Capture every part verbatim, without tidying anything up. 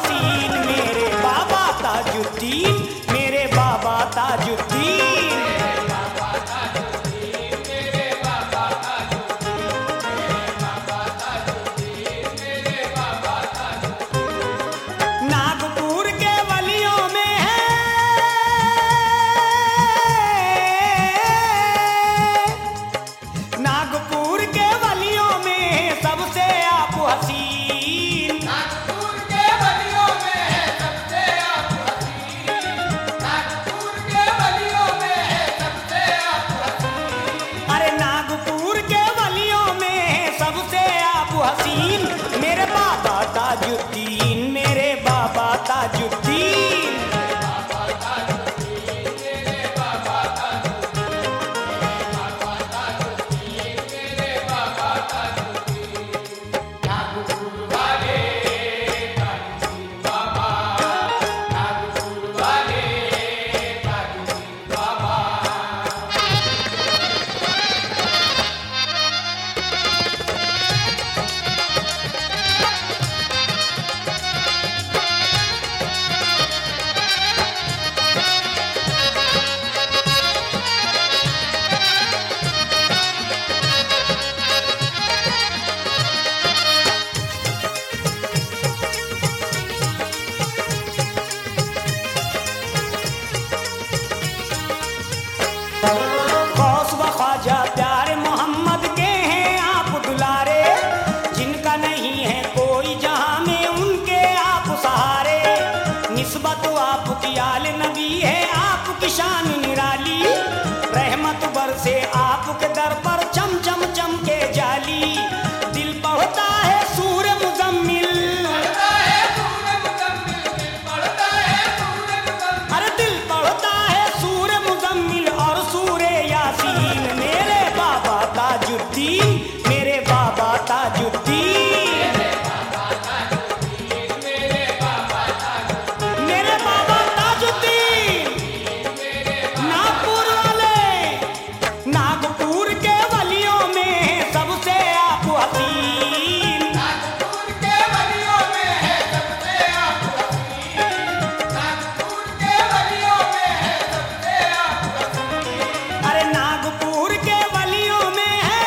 हसीन मेरे बाबा ताजुद्दीन, मेरे बाबा ताजुद्दीन। नागपुर के वलियों में है, नागपुर के वलियों में सबसे आप हसीन। नागपुर के वलियों में है सबसे आप हसीन, नागपुर के वलियों में है सबसे आप हसीन। अरे नागपुर के वलियों में सबसे आप हसीन, मेरे बाबा ताजुद्दीन, मेरे बाबा ताजुद्दीन। नागपुर वाले ताजुद्दीन बाबा, नागपुर वाले ताजुद्दीन बाबा। गौस व ख्वाजा प्यारे मोहम्मद के हैं आप दुलारे, जिनका नहीं है कोई जहां में उनके आप सहारे। निस्बत आपकी आले नबी है, आपकी शान निराली, रहमत बरसे आपके दर पर चम चम चम के जाली। दिल पढ़ता है सूर मुजम्मिल, पढ़ता है सूरज मुजम्मिल, दिल पढ़ता है सूरज मुजम्मिल। अरे दिल पढ़ता है सूर मुजम्मिल और सूरे यासीन, मेरे बाबा ताजुद्दीन, मेरे बाबा ताजुद्दीन। मेरे बाबा ताजुद्दीन, मेरे बाबा ताजुद्दीन। नागपुर वाले, नागपुर के वलियों में सबसे आप हसीन। नागपुर के वलियों में है सबसे आप हसीन, नागपुर के वलियों में है सबसे आप हसीन। अरे नागपुर के वलियों में है,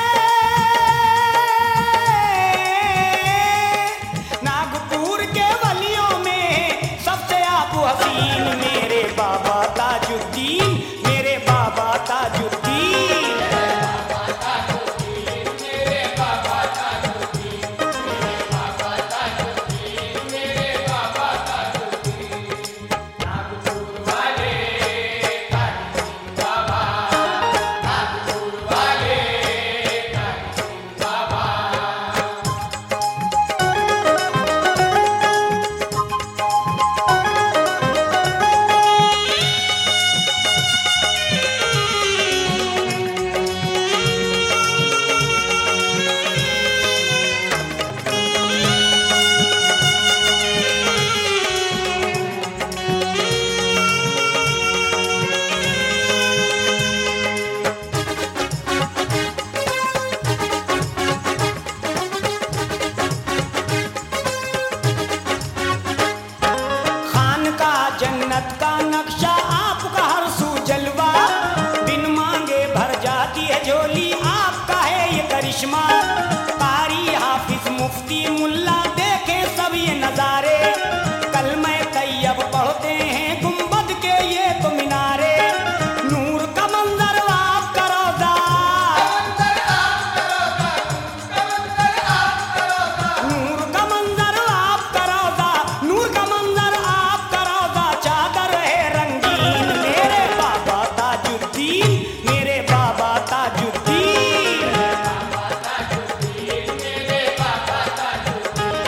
नागपुर के वलियों में सबसे आप हसीन, मेरे बाबा ताजुद्दीन, मेरे बाबा ताजुद्दीन। मेरे बाबा ताजुद्दीन, मेरे बाबा ताजुद्दीन, मेरे बाबा ताजुद्दीन। नागपुर वाले ताजुद्दीन बाबा, नागपुर वाले ताजुद्दीन बाबा। खान का जन्नत का नक्शा आपका हर सू जलवा, बिन मांगे भर जाती है झोली, आपका है ये करिश्मा। कारी हाफिज मुफ्ती मुल्ला देखे सब ये नजारे, कलमे तैयब पढ़ते हैं गुंबद के ये तो मीनारे। नूर का मंजर आपका रोजा, कमंदर आप करोगा, कमंदर आप करोगा। नूर का मंजर आपका रोजा, नूर का मंजर आपका रोजा, चादर है रंगीन, मेरे बाबा ताजुद्दीन, मेरे बाबा ताजुद्दीन। मेरे बाबा ताजुद्दीन, मेरे बाबा ताजुद्दीन।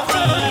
हसीन